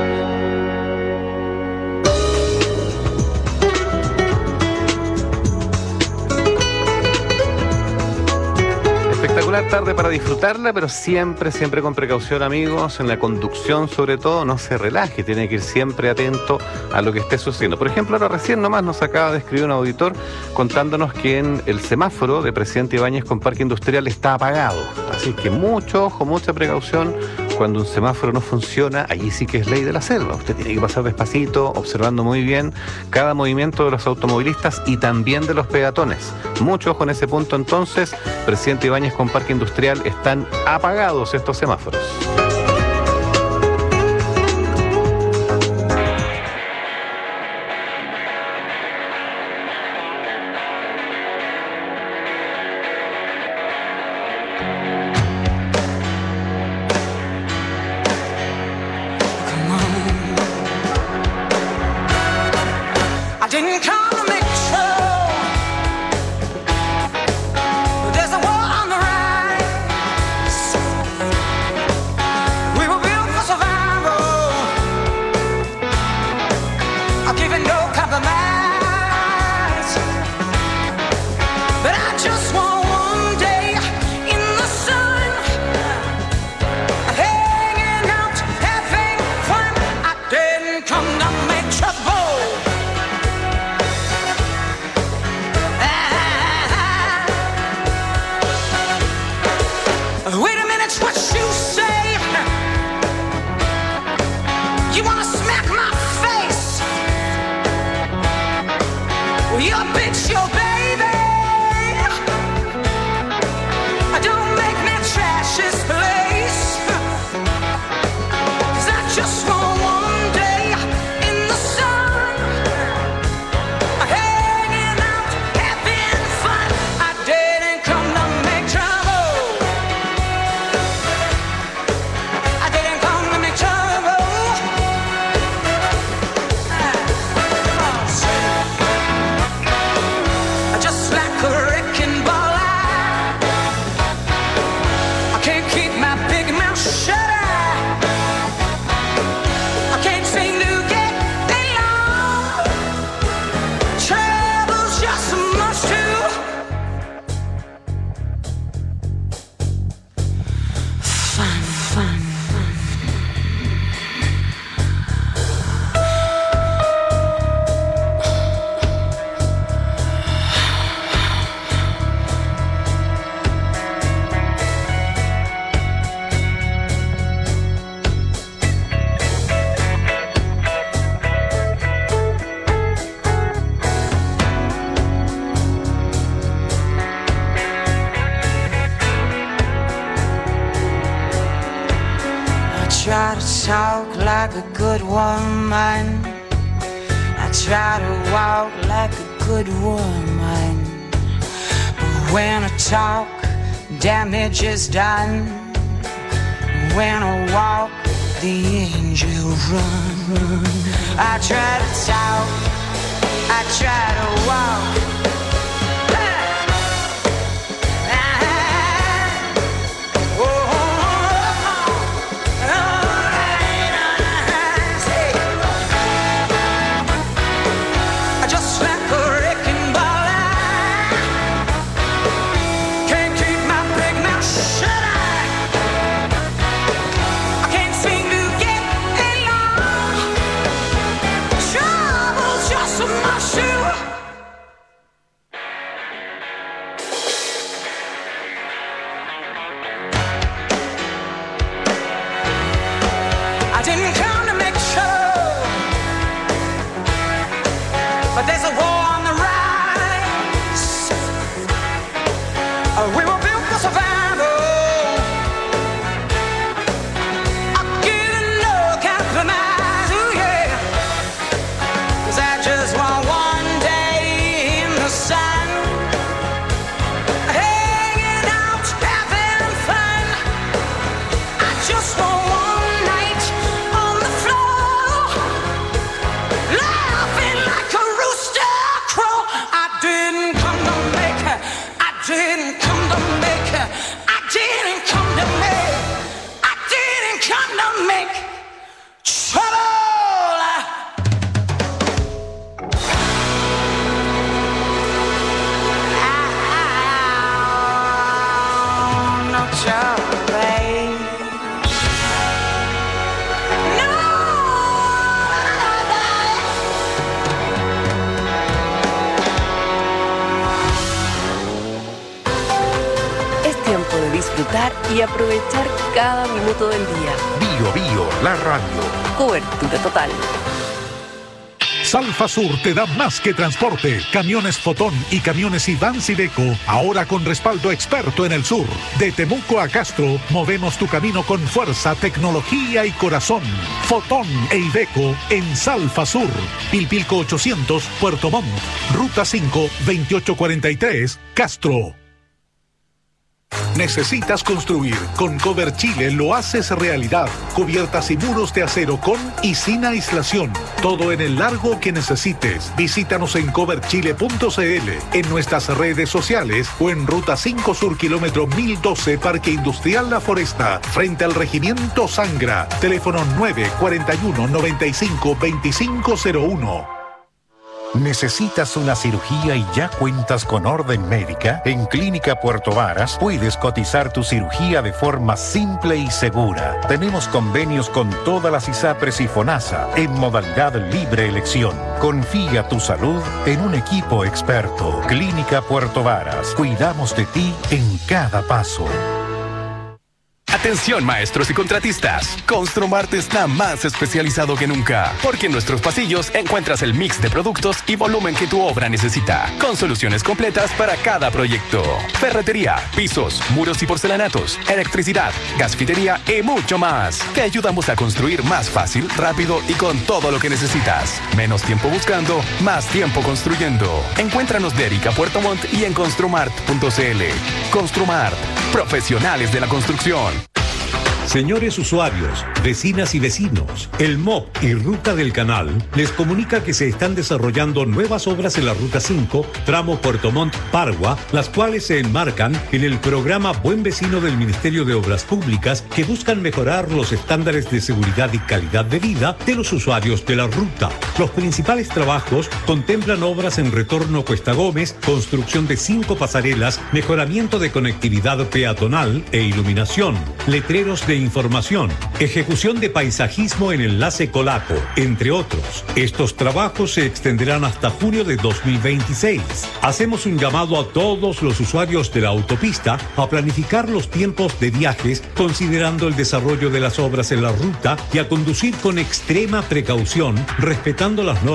Espectacular tarde para disfrutarla, pero siempre, siempre con precaución, amigos. En la conducción, sobre todo, no se relaje. Tiene que ir siempre atento a lo que esté sucediendo. Por ejemplo, ahora recién nomás nos acaba de escribir un auditor contándonos que en el semáforo de Presidente Ibáñez con Parque Industrial está apagado. Así que mucho ojo, mucha precaución. Cuando un semáforo no funciona, allí sí que es ley de la selva. Usted tiene que pasar despacito, observando muy bien cada movimiento de los automovilistas y también de los peatones. Mucho ojo en ese punto entonces. Presidente Ibáñez con Parque Industrial están apagados estos semáforos. I didn't come to make sure there's a war on the rise. We were built for survival. I'm giving no compromise. But I just want one day in the sun, hanging out, having fun. I didn't come to make trouble. Wait a minute, what you say? You wanna smack my face? Well, you're a bitch, your baby. try to talk like a good woman. I try to walk like a good woman. But when I talk, damage is done. When I walk, the angels run. I try to talk, I try to walk. But there's a war on the rise. We were built for survival. I give no compromise, ooh yeah. 'Cause I just want one day in the sun, hanging out, having fun. I just want one night on the floor, laughing like a rooster crow. I didn't come to make, I didn't come to make, I didn't come to make, I didn't come to make trouble. No trouble, babe. Es tiempo de disfrutar y aprovechar cada minuto del día. Bio Bio, la radio. Cobertura total. Salfa Sur te da más que transporte. Camiones Fotón y camiones Iván Sideco, ahora con respaldo experto en el sur. De Temuco a Castro, movemos tu camino con fuerza, tecnología y corazón. Fotón e Iveco en Salfa Sur. Pilpilco 800, Puerto Montt. Ruta 5, 2843, Castro. ¿Necesitas construir? Con Cover Chile lo haces realidad. Cubiertas y muros de acero con y sin aislación. Todo en el largo que necesites. Visítanos en coverchile.cl, en nuestras redes sociales o en Ruta 5 Sur, kilómetro 1012, Parque Industrial La Foresta, frente al Regimiento Sangra. Teléfono 941-95-2501. ¿Necesitas una cirugía y ya cuentas con orden médica? En Clínica Puerto Varas puedes cotizar tu cirugía de forma simple y segura. Tenemos convenios con todas las ISAPRES y FONASA en modalidad libre elección. Confía tu salud en un equipo experto. Clínica Puerto Varas. Cuidamos de ti en cada paso. Atención maestros y contratistas, Construmart está más especializado que nunca, porque en nuestros pasillos encuentras el mix de productos y volumen que tu obra necesita, con soluciones completas para cada proyecto. Ferretería, pisos, muros y porcelanatos, electricidad, gasfitería y mucho más. Te ayudamos a construir más fácil, rápido y con todo lo que necesitas. Menos tiempo buscando, más tiempo construyendo. Encuéntranos de Erika Puerto Montt y en construmart.cl. Construmart, profesionales de la construcción. Señores usuarios, vecinas y vecinos, el MOP y Ruta del Canal les comunica que se están desarrollando nuevas obras en la Ruta 5, tramo Puerto Montt-Pargua, las cuales se enmarcan en el programa Buen Vecino del Ministerio de Obras Públicas, que buscan mejorar los estándares de seguridad y calidad de vida de los usuarios de la ruta. Los principales trabajos contemplan obras en retorno Cuesta Gómez, construcción de 5 pasarelas, mejoramiento de conectividad peatonal e iluminación, letreros de información, ejecución de paisajismo en enlace Colaco, entre otros. Estos trabajos se extenderán hasta junio de 2026. Hacemos un llamado a todos los usuarios de la autopista a planificar los tiempos de viajes considerando el desarrollo de las obras en la ruta y a conducir con extrema precaución, respetando las normas